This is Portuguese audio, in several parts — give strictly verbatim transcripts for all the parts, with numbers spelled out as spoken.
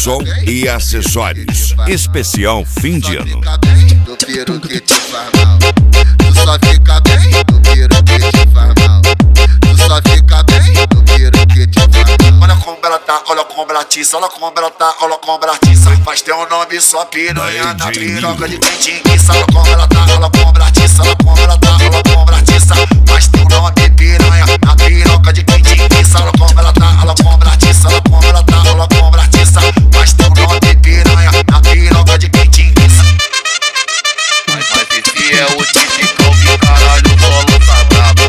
som e acessórios. Especial fim de ano. No piro que te faz mal. Tu só fica bem no piro que te faz mal. Tu só fica bem no piro que te faz mal. Olha como ela tá, olha como ela atiça, olha como ela tá, olha como ela atiça. Faz teu nome só piranha na piroca de quem te enguiça. Olha como ela tá, olha como ela atiça, olha como ela tá, olha como ela atiça. Faz teu nome piranha na piroca de quem te enguiça. Olha como ela tá, olha como ela atiça, olha como ela tá, olha como ela atiça. Faz teu nome piranha na piroca de quem te enguiça. Mas esse é o típico que caralho o bolo tá brabo.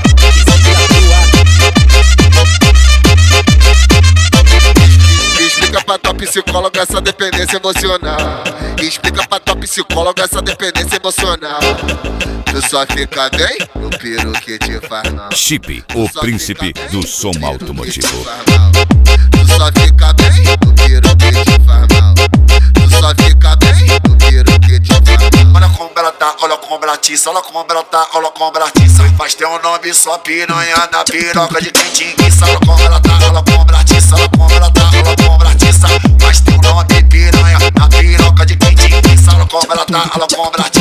Explica pra tua psicóloga essa dependência emocional. Explica pra tua psicóloga essa dependência emocional. Tu só fica bem no piro que te faz mal. Chip, o príncipe do som automotivo. Tu só fica bem no piro que te faz mal. Tu só fica bem no piro que te faz mal. Olha como ela tá, olha como ela atiça, olha como ela tá, olha como ela atiça. Faz teu nome só piranha na piroca de quem te enguiça. Olha como ela tá, olha como ela atiça, olha como ela tá, olha como ela atiça. Faz teu nome piranha na piroca de quem te enguiça. Olha como ela tá, olha como ela atiça.